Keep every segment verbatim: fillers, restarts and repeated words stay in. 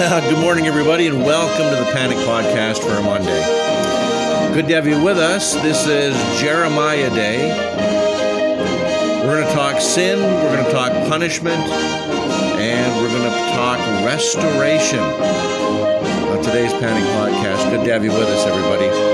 Good morning, everybody, and welcome to the Panic Podcast for a Monday. Good to have you with us. This is Jeremiah Day. We're going to talk sin, we're going to talk punishment, and we're going to talk restoration on today's Panic Podcast. Good to have you with us, everybody.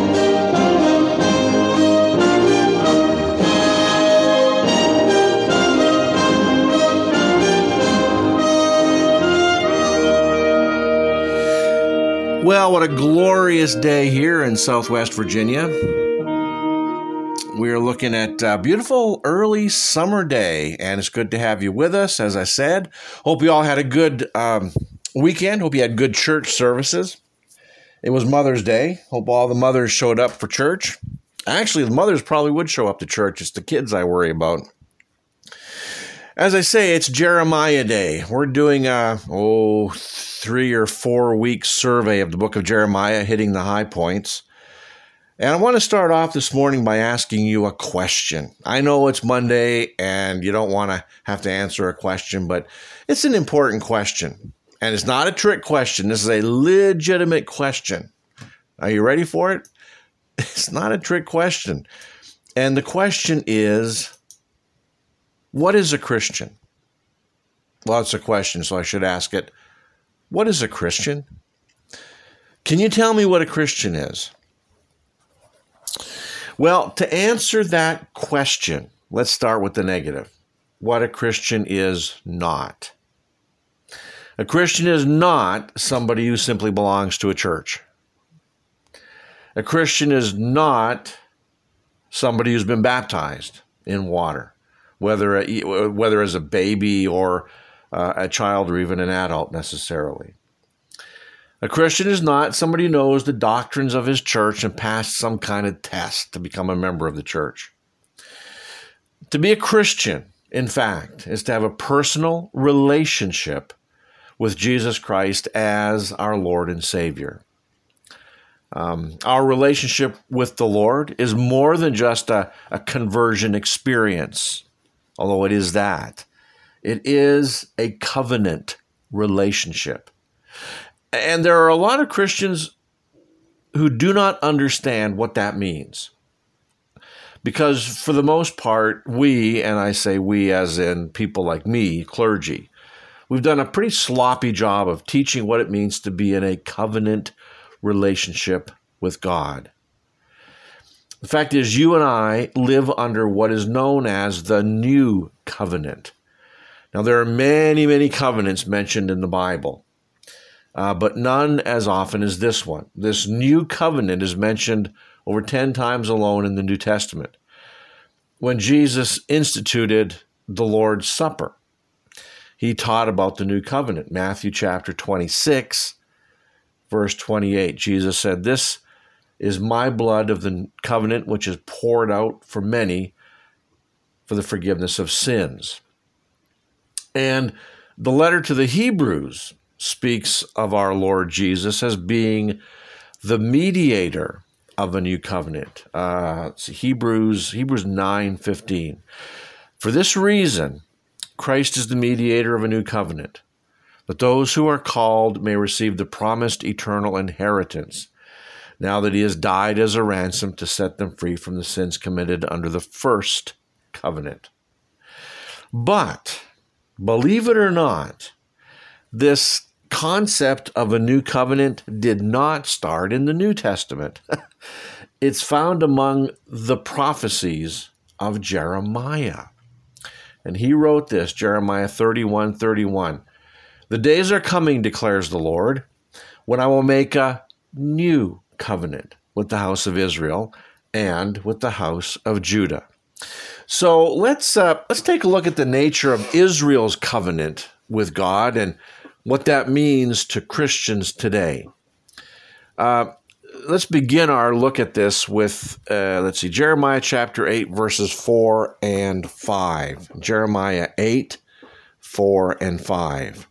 Well, what a glorious day here in Southwest Virginia. We are looking at a beautiful early summer day, and it's good to have you with us, as I said. Hope you all had a good um, weekend. Hope you had good church services. It was Mother's Day. Hope all the mothers showed up for church. Actually, the mothers probably would show up to church. It's the kids I worry about. As I say, it's Jeremiah Day. We're doing a, oh, three or four week survey of the book of Jeremiah, hitting the high points. And I want to start off this morning by asking you a question. I know it's Monday and you don't want to have to answer a question, but it's an important question. And it's not a trick question. This is a legitimate question. Are you ready for it? It's not a trick question. And the question is, what is a Christian? Well, it's a question, so I should ask it. What is a Christian? Can you tell me what a Christian is? Well, to answer that question, let's start with the negative. What a Christian is not. A Christian is not somebody who simply belongs to a church. A Christian is not somebody who's been baptized in water, whether whether as a baby or uh, a child or even an adult necessarily. A Christian is not somebody who knows the doctrines of his church and passed some kind of test to become a member of the church. To be a Christian, in fact, is to have a personal relationship with Jesus Christ as our Lord and Savior. Um, our relationship with the Lord is more than just a, a conversion experience, although it is that. It is a covenant relationship. And there are a lot of Christians who do not understand what that means. Because for the most part, we, and I say we as in people like me, clergy, we've done a pretty sloppy job of teaching what it means to be in a covenant relationship with God. The fact is, you and I live under what is known as the New Covenant. Now, there are many, many covenants mentioned in the Bible, uh, but none as often as this one. This New Covenant is mentioned over ten times alone in the New Testament. When Jesus instituted the Lord's Supper, he taught about the New Covenant. Matthew chapter twenty-six, verse twenty-eight, Jesus said, "This is my blood of the covenant, which is poured out for many for the forgiveness of sins." And the letter to the Hebrews speaks of our Lord Jesus as being the mediator of a new covenant. Uh, Hebrews, Hebrews nine fifteen. "For this reason, Christ is the mediator of a new covenant, that those who are called may receive the promised eternal inheritance, now that he has died as a ransom to set them free from the sins committed under the first covenant." But, believe it or not, this concept of a new covenant did not start in the New Testament. It's found among the prophecies of Jeremiah. And he wrote this, Jeremiah thirty-one thirty-one. "The days are coming, declares the Lord, when I will make a new covenant with the house of Israel and with the house of Judah." So let's uh, let's take a look at the nature of Israel's covenant with God and what that means to Christians today. Uh, let's begin our look at this with, uh, let's see, Jeremiah chapter eight, verses four and five. Jeremiah eight, four and five.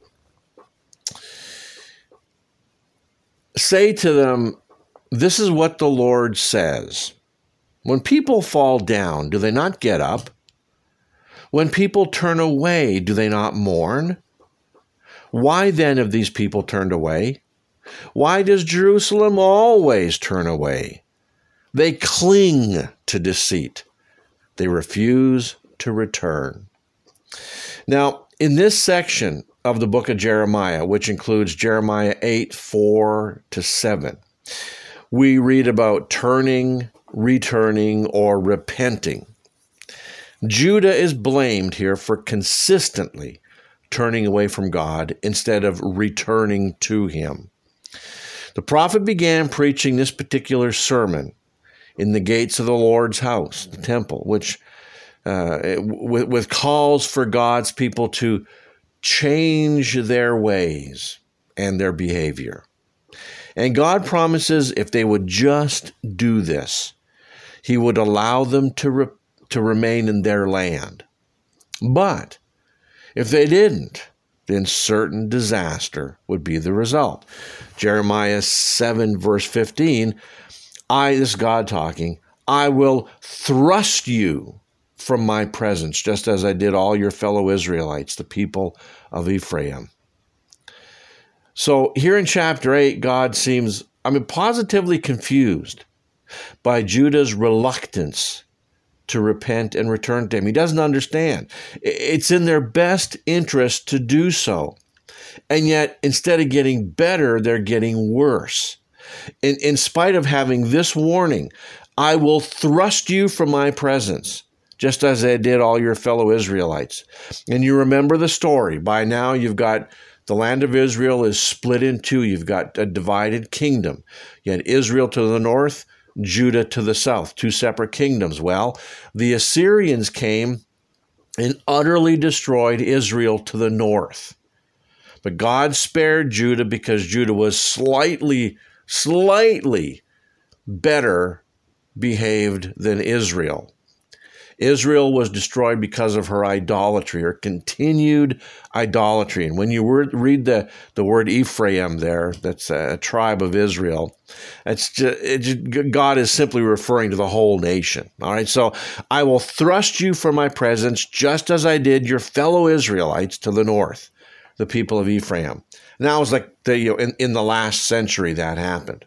"Say to them, this is what the Lord says. When people fall down, do they not get up? When people turn away, do they not mourn? Why then have these people turned away? Why does Jerusalem always turn away? They cling to deceit. They refuse to return. Now, in this section of the book of Jeremiah, which includes Jeremiah eight, four to seven, we read about turning, returning, or repenting. Judah is blamed here for consistently turning away from God instead of returning to him. The prophet began preaching this particular sermon in the gates of the Lord's house, the temple, which uh, with, with calls for God's people to change their ways and their behavior. And God promises if they would just do this, he would allow them to, re- to remain in their land. But if they didn't, then certain disaster would be the result. Jeremiah seven, verse fifteen, I, this is God talking, I will thrust you from my presence, just as I did all your fellow Israelites, the people of Ephraim. So here in chapter eight, God seems, I mean, positively confused by Judah's reluctance to repent and return to him. He doesn't understand. It's in their best interest to do so. And yet, instead of getting better, they're getting worse. In, in spite of having this warning, I will thrust you from my presence, just as I did all your fellow Israelites. And you remember the story. By now, you've got the land of Israel is split in two. You've got a divided kingdom. You had Israel to the north, Judah to the south, two separate kingdoms. Well, the Assyrians came and utterly destroyed Israel to the north. But God spared Judah because Judah was slightly, slightly better behaved than Israel. Israel was destroyed because of her idolatry, her continued idolatry. And when you read the, the word Ephraim there, that's a tribe of Israel, it's just, it just, God is simply referring to the whole nation. All right, so I will thrust you from my presence just as I did your fellow Israelites to the north, the people of Ephraim. And that was like the, you know, in, in the last century that happened.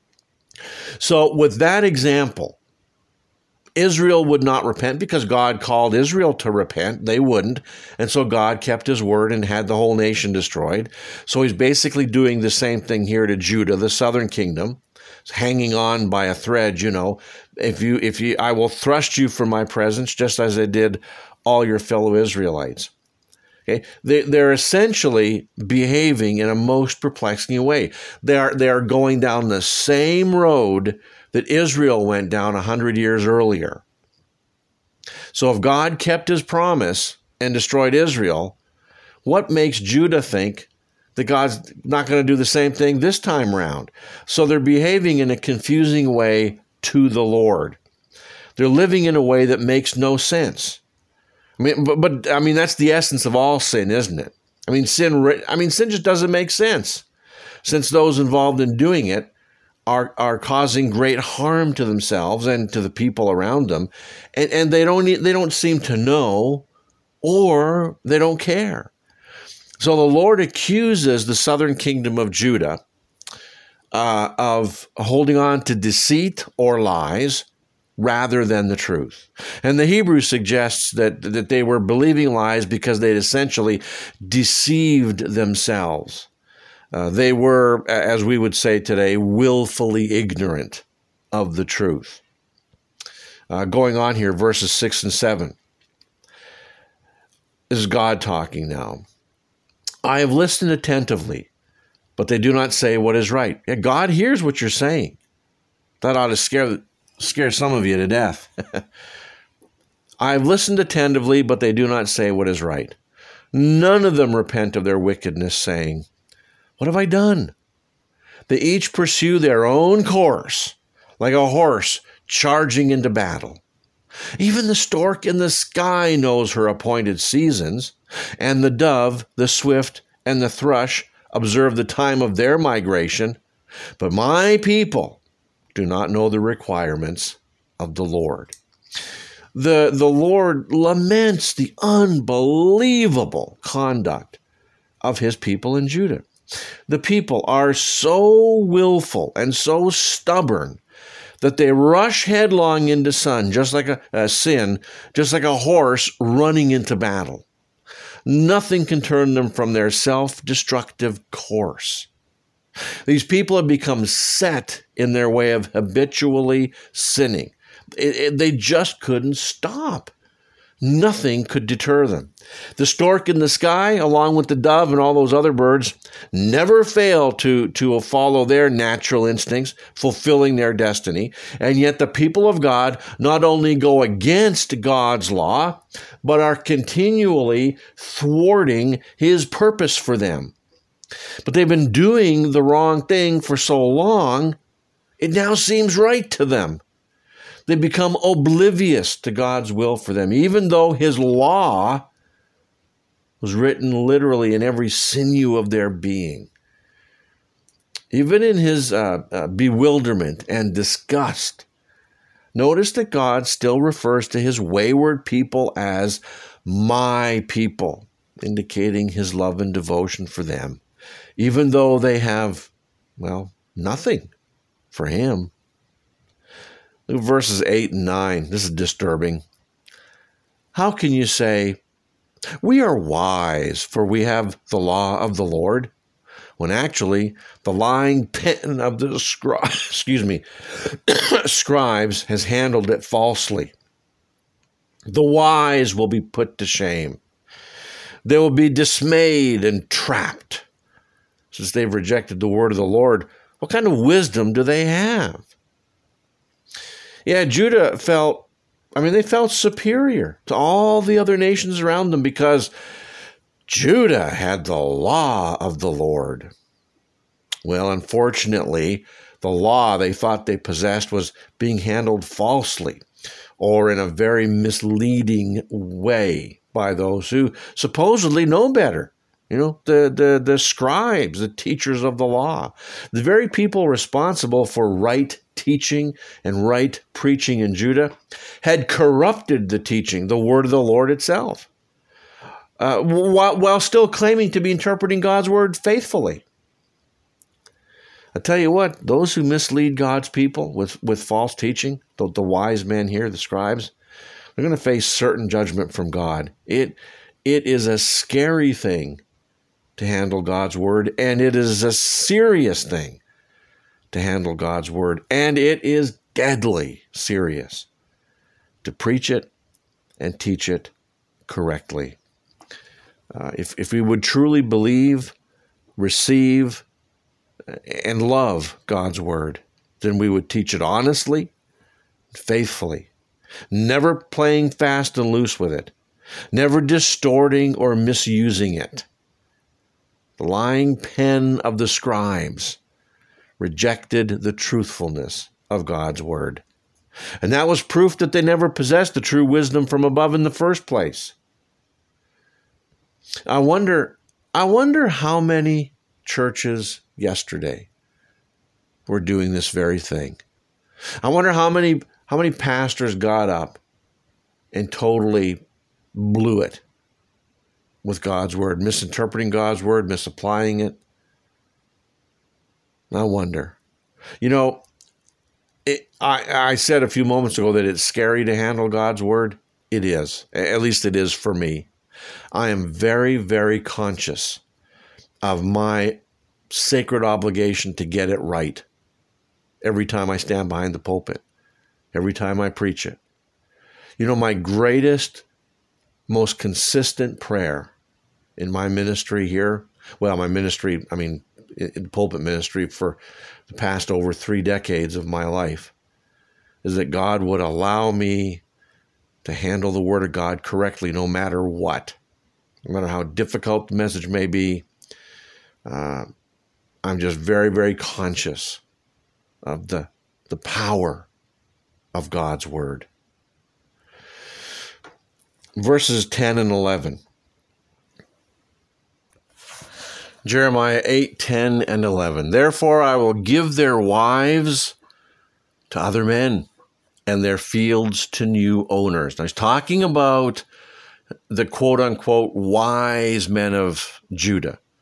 So with that example, Israel would not repent because God called Israel to repent. They wouldn't. And so God kept his word and had the whole nation destroyed. So he's basically doing the same thing here to Judah, the southern kingdom, hanging on by a thread, you know. If you, if you, I will thrust you from my presence, just as I did all your fellow Israelites. Okay, they, they're essentially behaving in a most perplexing way. They are, they are going down the same road that Israel went down a hundred years earlier. So if God kept his promise and destroyed Israel, what makes Judah think that God's not going to do the same thing this time around? So they're behaving in a confusing way to the Lord. They're living in a way that makes no sense. I mean, but, but I mean, that's the essence of all sin, isn't it? I mean, sin, I mean, sin just doesn't make sense, since those involved in doing it are, are causing great harm to themselves and to the people around them. And, and they don't, they don't seem to know, or they don't care. So the Lord accuses the southern kingdom of Judah uh, of holding on to deceit or lies rather than the truth. And the Hebrew suggests that, that they were believing lies because they'd essentially deceived themselves. Uh, they were, as we would say today, willfully ignorant of the truth. Uh, going on here, verses six and seven. This is God talking now. I have listened attentively, but they do not say what is right. Yeah, God hears what you're saying. That ought to scare scare some of you to death. I have listened attentively, but they do not say what is right. None of them repent of their wickedness, saying, what have I done? They each pursue their own course, like a horse charging into battle. Even the stork in the sky knows her appointed seasons, and the dove, the swift, and the thrush observe the time of their migration. But my people do not know the requirements of the Lord. The, the Lord laments the unbelievable conduct of his people in Judah. The people are so willful and so stubborn that they rush headlong into sin, just like a, a sin, just like a horse running into battle. Nothing can turn them from their self-destructive course. These people have become set in their way of habitually sinning. It, it, they just couldn't stop. Nothing could deter them. The stork in the sky, along with the dove and all those other birds, never fail to, to follow their natural instincts, fulfilling their destiny. And yet the people of God not only go against God's law, but are continually thwarting his purpose for them. But they've been doing the wrong thing for so long, it now seems right to them. They become oblivious to God's will for them, even though his law was written literally in every sinew of their being. Even in his uh, uh, bewilderment and disgust, notice that God still refers to his wayward people as my people, indicating his love and devotion for them, even though they have, well, nothing for him. Look at verses eight and nine. This is disturbing. How can you say, we are wise, for we have the law of the Lord, when actually the lying pen of the scri- excuse me, scribes has handled it falsely? The wise will be put to shame. They will be dismayed and trapped. Since they've rejected the word of the Lord, what kind of wisdom do they have? Yeah, Judah felt, I mean, they felt superior to all the other nations around them because Judah had the law of the Lord. Well, unfortunately, the law they thought they possessed was being handled falsely or in a very misleading way by those who supposedly know better. You know, the, the, the scribes, the teachers of the law, the very people responsible for right teaching and right preaching in Judah had corrupted the teaching, the word of the Lord itself, uh, while, while still claiming to be interpreting God's word faithfully. I tell you what, those who mislead God's people with, with false teaching, the, the wise men here, the scribes, they're going to face certain judgment from God. It, it is a scary thing to handle God's word, and it is a serious thing to handle God's word, and it is deadly serious to preach it and teach it correctly. Uh, if, if we would truly believe, receive, and love God's word, then we would teach it honestly, faithfully, never playing fast and loose with it, never distorting or misusing it. The lying pen of the scribes rejected the truthfulness of God's word. And that was proof that they never possessed the true wisdom from above in the first place. I wonder, I wonder how many churches yesterday were doing this very thing. I wonder how many, how many pastors got up and totally blew it with God's word, misinterpreting God's word, misapplying it. I wonder. You know, it, I, I said a few moments ago that it's scary to handle God's word. It is. At least it is for me. I am very, very conscious of my sacred obligation to get it right every time I stand behind the pulpit, every time I preach it. You know, my greatest, most consistent prayer in my ministry here, well, my ministry, I mean, in the pulpit ministry for the past over three decades of my life, is that God would allow me to handle the Word of God correctly no matter what. No matter how difficult the message may be, uh, I'm just very, very conscious of the, the power of God's Word. Verses ten and eleven. Jeremiah eight, ten, and eleven. Therefore I will give their wives to other men and their fields to new owners. Now he's talking about the quote-unquote wise men of Judah.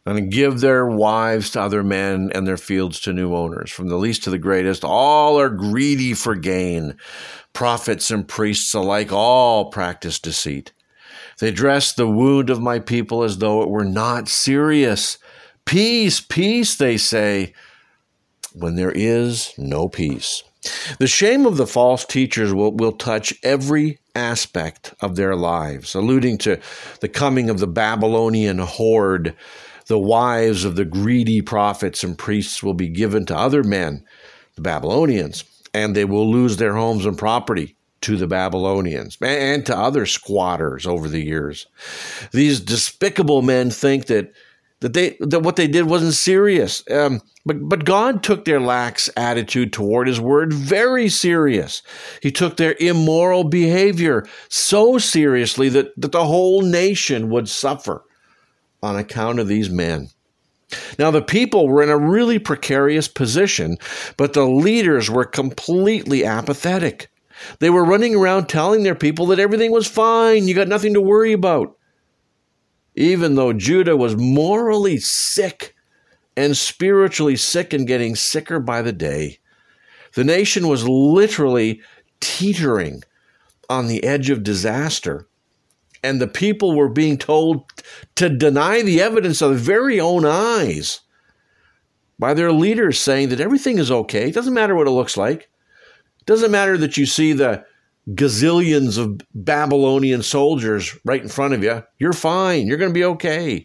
and give their wives to other men and their fields to new owners. From the least to the greatest, all are greedy for gain. Prophets and priests alike all practice deceit. They dress the wound of my people as though it were not serious. Peace, peace, they say, when there is no peace. The shame of the false teachers will, will touch every aspect of their lives, alluding to the coming of the Babylonian horde. The wives of the greedy prophets and priests will be given to other men, the Babylonians, and they will lose their homes and property to the Babylonians and to other squatters over the years. These despicable men think that that they that what they did wasn't serious, um, but but God took their lax attitude toward His word very serious. He took their immoral behavior so seriously that that the whole nation would suffer on account of these men. Now, the people were in a really precarious position, but the leaders were completely apathetic. They were running around telling their people that everything was fine, you got nothing to worry about. Even though Judah was morally sick and spiritually sick and getting sicker by the day, the nation was literally teetering on the edge of disaster. And the people were being told to deny the evidence of their very own eyes by their leaders, saying that everything is okay. It doesn't matter what it looks like. It doesn't matter that you see the gazillions of Babylonian soldiers right in front of you. You're fine. You're going to be okay.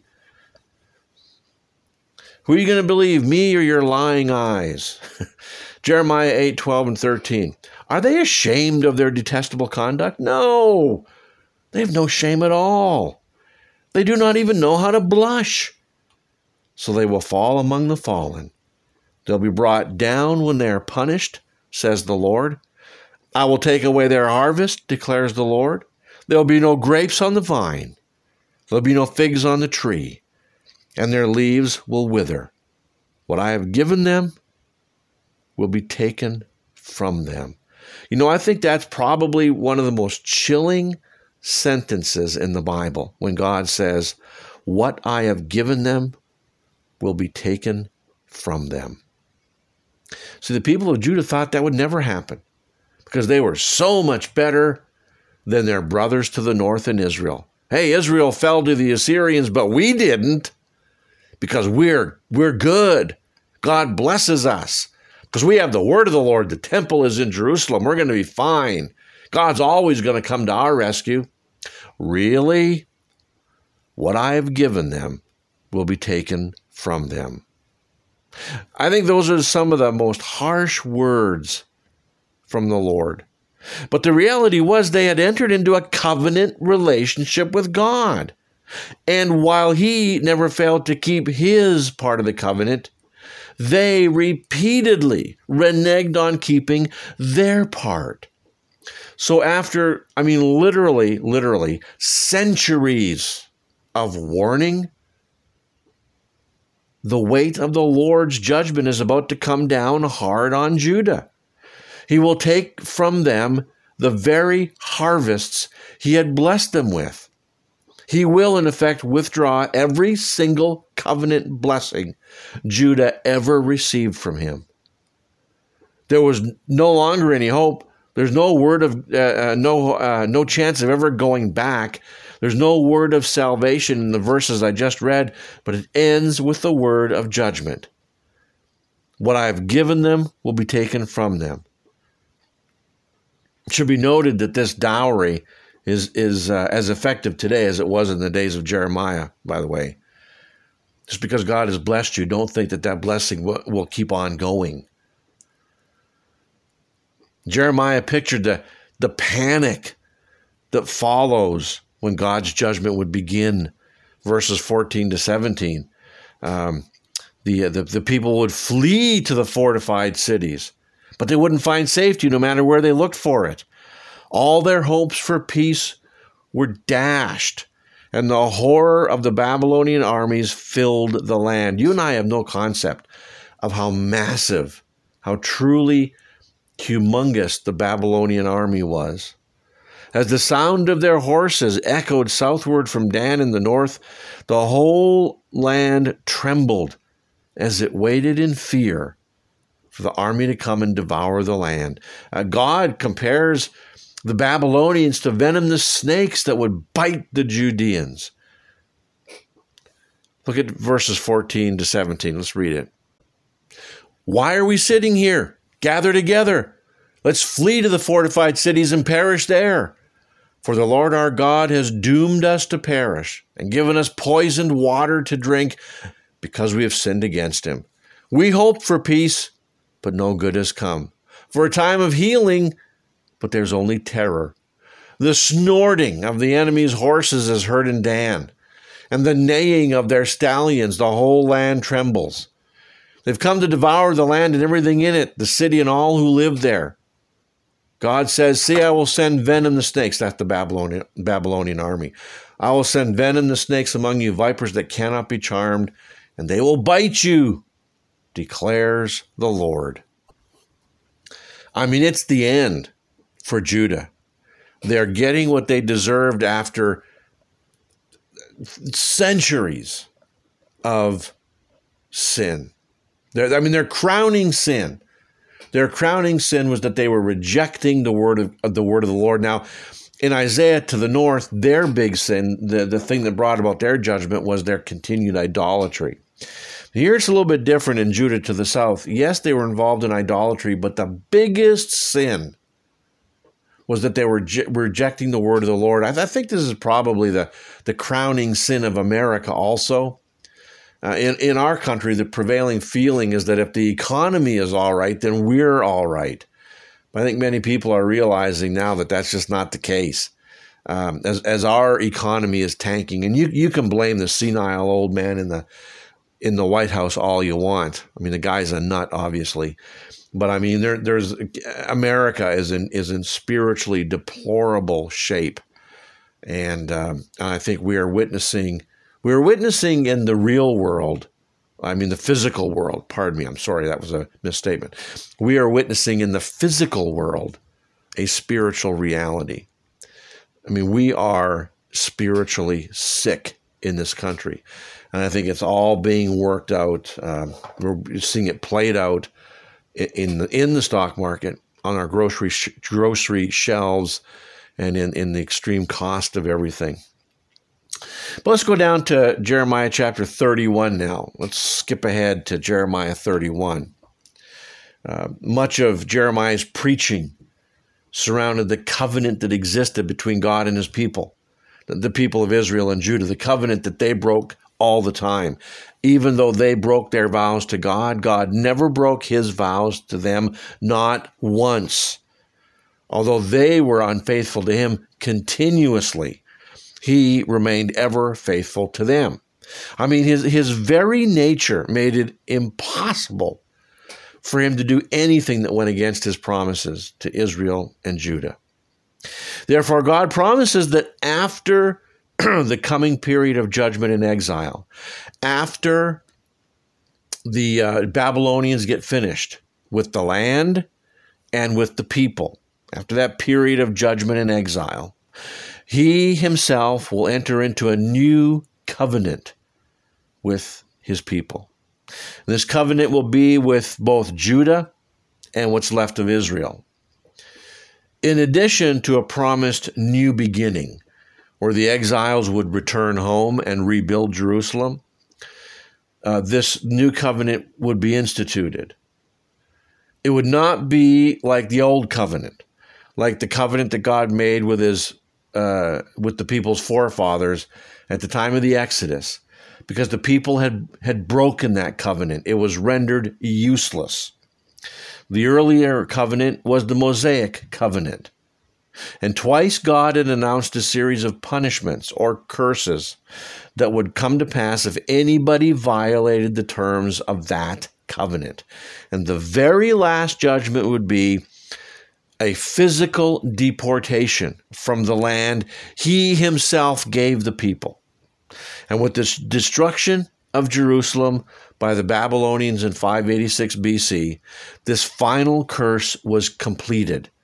Who are you going to believe, me or your lying eyes? Jeremiah eight, twelve, and thirteen. Are they ashamed of their detestable conduct? No. They have no shame at all. They do not even know how to blush. So they will fall among the fallen. They'll be brought down when they are punished, says the Lord. I will take away their harvest, declares the Lord. There will be no grapes on the vine. There will be no figs on the tree, and their leaves will wither. What I have given them will be taken from them. You know, I think that's probably one of the most chilling sentences in the Bible when God says, what I have given them will be taken from them. See, the people of Judah thought that would never happen because they were so much better than their brothers to the north in Israel. Hey, Israel fell to the Assyrians, but we didn't because we're we're good. God blesses us because we have the word of the Lord. The temple is in Jerusalem. We're going to be fine. God's always going to come to our rescue. Really? What I have given them will be taken from them. I think those are some of the most harsh words from the Lord. But the reality was they had entered into a covenant relationship with God. And while He never failed to keep His part of the covenant, they repeatedly reneged on keeping their part. So after, I mean, literally, literally centuries of warning, the weight of the Lord's judgment is about to come down hard on Judah. He will take from them the very harvests He had blessed them with. He will, in effect, withdraw every single covenant blessing Judah ever received from Him. There was no longer any hope. There's no word of, uh, uh, no uh, no chance of ever going back. There's no word of salvation in the verses I just read, but it ends with the word of judgment. What I have given them will be taken from them. It should be noted that this dowry is, is uh, as effective today as it was in the days of Jeremiah, by the way. Just because God has blessed you, don't think that that blessing will, will keep on going. Jeremiah pictured the, the panic that follows when God's judgment would begin, verses fourteen to seventeen. Um, the, the, the people would flee to the fortified cities, but they wouldn't find safety no matter where they looked for it. All their hopes for peace were dashed, and the horror of the Babylonian armies filled the land. You and I have no concept of how massive, how truly humongous the Babylonian army was. As the sound of their horses echoed southward from Dan in the north, the whole land trembled as it waited in fear for the army to come and devour the land. Uh, God compares the Babylonians to venomous snakes that would bite the Judeans. Look at verses fourteen to seventeen. Let's read it. Why are we sitting here? Gather together. Let's flee to the fortified cities and perish there. For the Lord our God has doomed us to perish and given us poisoned water to drink because we have sinned against him. We hoped for peace, but no good has come. For a time of healing, but there's only terror. The snorting of the enemy's horses is heard in Dan, and the neighing of their stallions, the whole land trembles. They've come to devour the land and everything in it, the city and all who live there. God says, see, I will send venom the snakes. That's the Babylonian, Babylonian army. I will send venom the snakes among you, vipers that cannot be charmed, and they will bite you, declares the Lord. I mean, it's the end for Judah. They're getting what they deserved after centuries of sin. They're, I mean, their crowning sin. Their crowning sin was that they were rejecting the word of, of the word of the Lord. Now, in Isaiah to the north, their big sin, the, the thing that brought about their judgment, was their continued idolatry. Here it's a little bit different in Judah to the south. Yes, they were involved in idolatry, but the biggest sin was that they were je- rejecting the word of the Lord. I, th- I think this is probably the, the crowning sin of America also. Uh, in, in our country, the prevailing feeling is that if the economy is all right, then we're all right. But I think many people are realizing now that that's just not the case. Um, as, as our economy is tanking, and you, you can blame the senile old man in the in the White House all you want. I mean, the guy's a nut, obviously. But I mean, there, there's America is in is in spiritually deplorable shape, and um, I think we are witnessing we are witnessing in the real world. I mean, the physical world. Pardon me. I'm sorry, that was a misstatement. We are witnessing in the physical world a spiritual reality. I mean, we are spiritually sick in this country, and I think it's all being worked out. Um, we're seeing it played out in the in the stock market, on our grocery sh- grocery shelves, and in, in the extreme cost of everything. But let's go down to Jeremiah chapter thirty-one now. Let's skip ahead to Jeremiah thirty-one. Uh, much of Jeremiah's preaching surrounded the covenant that existed between God and his people, the, the people of Israel and Judah, the covenant that they broke all the time. Even though they broke their vows to God, God never broke his vows to them, not once. Although they were unfaithful to him continuously, he remained ever faithful to them. I mean, his, his very nature made it impossible for him to do anything that went against his promises to Israel and Judah. Therefore, God promises that after the coming period of judgment and exile, after the uh, Babylonians get finished with the land and with the people, after that period of judgment and exile, he himself will enter into a new covenant with his people. This covenant will be with both Judah and what's left of Israel, in addition to a promised new beginning, where the exiles would return home and rebuild Jerusalem. Uh, this new covenant would be instituted. It would not be like the old covenant, like the covenant that God made with his uh, with the people's forefathers at the time of the Exodus, because the people had, had broken that covenant. It was rendered useless. The earlier covenant was the Mosaic covenant. And twice God had announced a series of punishments or curses that would come to pass if anybody violated the terms of that covenant. And the very last judgment would be a physical deportation from the land he himself gave the people. And with this destruction of Jerusalem by the Babylonians in five eighty-six B C, this final curse was completed.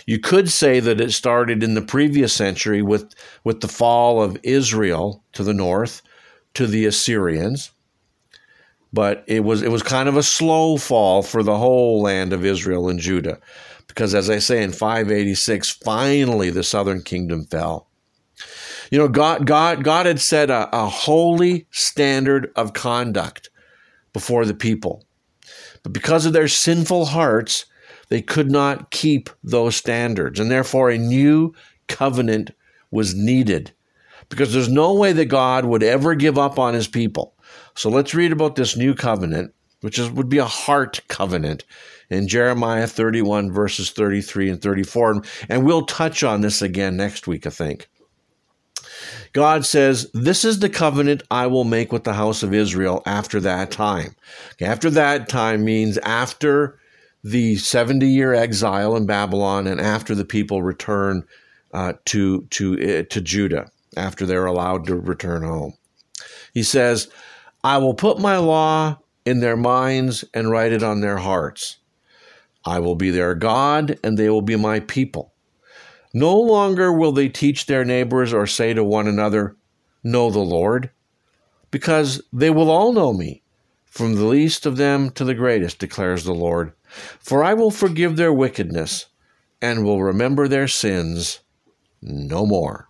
You could say that it started in the previous century with, with the fall of Israel to the north to the Assyrians. But it was it was kind of a slow fall for the whole land of Israel and Judah. Because as I say, in five eighty-six, finally the southern kingdom fell. You know, God, God, God had set a, a holy standard of conduct before the people. But because of their sinful hearts, they could not keep those standards. And therefore, a new covenant was needed. Because there's no way that God would ever give up on his people. So let's read about this new covenant, which is, would be a heart covenant, in Jeremiah thirty-one, verses thirty-three and thirty-four. And we'll touch on this again next week, I think. God says, "This is the covenant I will make with the house of Israel after that time." Okay, after that time means after the seventy-year exile in Babylon and after the people return uh, to, to, uh, to Judah, after they're allowed to return home. He says, "I will put my law in their minds and write it on their hearts. I will be their God, and they will be my people. No longer will they teach their neighbors or say to one another, 'Know the Lord,' because they will all know me, from the least of them to the greatest, declares the Lord. For I will forgive their wickedness and will remember their sins no more."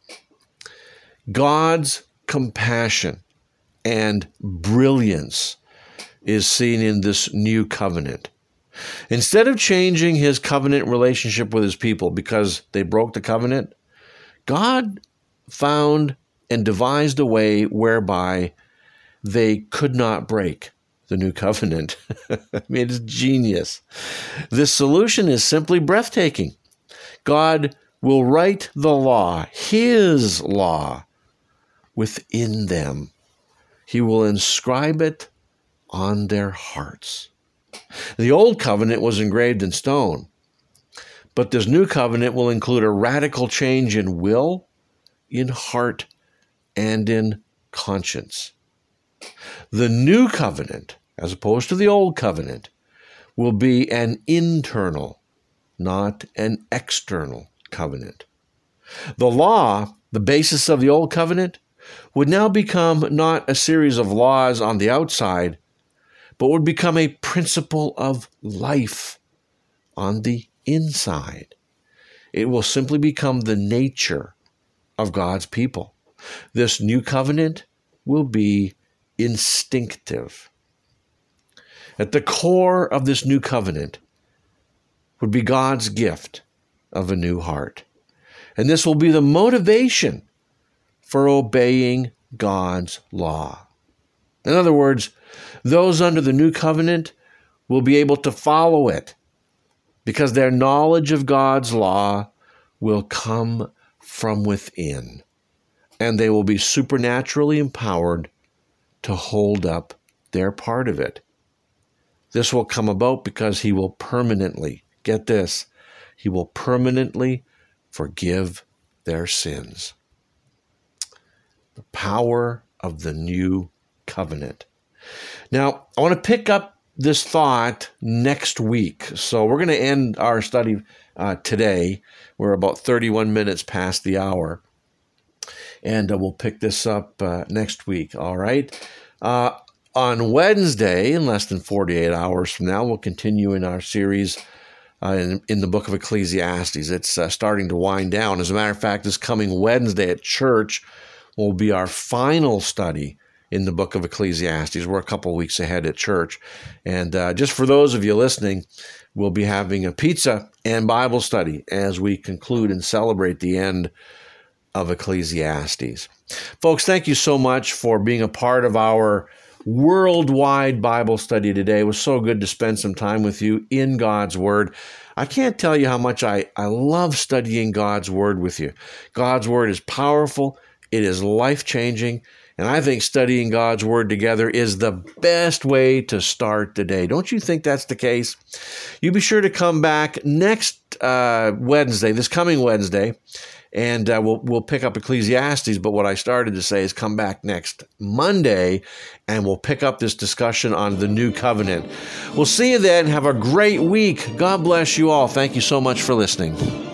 God's compassion and brilliance is seen in this new covenant. Instead of changing his covenant relationship with his people because they broke the covenant, God found and devised a way whereby they could not break the new covenant. I mean, it's genius. This solution is simply breathtaking. God will write the law, his law, within them. He will inscribe it on their hearts. The old covenant was engraved in stone, but this new covenant will include a radical change in will, in heart, and in conscience. The new covenant, as opposed to the old covenant, will be an internal, not an external covenant. The law, the basis of the old covenant, would now become not a series of laws on the outside, but would become a principle of life on the inside. It will simply become the nature of God's people. This new covenant will be instinctive. At the core of this new covenant would be God's gift of a new heart. And this will be the motivation for obeying God's law. In other words, those under the new covenant will be able to follow it because their knowledge of God's law will come from within, and they will be supernaturally empowered to hold up their part of it. This will come about because he will permanently, get this, he will permanently forgive their sins. The power of the new covenant. Now, I want to pick up this thought next week. So we're going to end our study uh, today. We're about thirty-one minutes past the hour. And uh, we'll pick this up uh, next week, all right? Uh, on Wednesday, in less than forty-eight hours from now, we'll continue in our series uh, in, in the book of Ecclesiastes. It's uh, starting to wind down. As a matter of fact, this coming Wednesday at church will be our final study in the book of Ecclesiastes. We're a couple of weeks ahead at church. And uh, just for those of you listening, we'll be having a pizza and Bible study as we conclude and celebrate the end of Ecclesiastes. Folks, thank you so much for being a part of our worldwide Bible study today. It was so good to spend some time with you in God's Word. I can't tell you how much I, I love studying God's Word with you. God's Word is powerful. It is life-changing. And I think studying God's Word together is the best way to start the day. Don't you think that's the case? You be sure to come back next uh, Wednesday, this coming Wednesday, And uh, we'll we'll pick up Ecclesiastes, but what I started to say is come back next Monday, and we'll pick up this discussion on the new covenant. We'll see you then. Have a great week. God bless you all. Thank you so much for listening.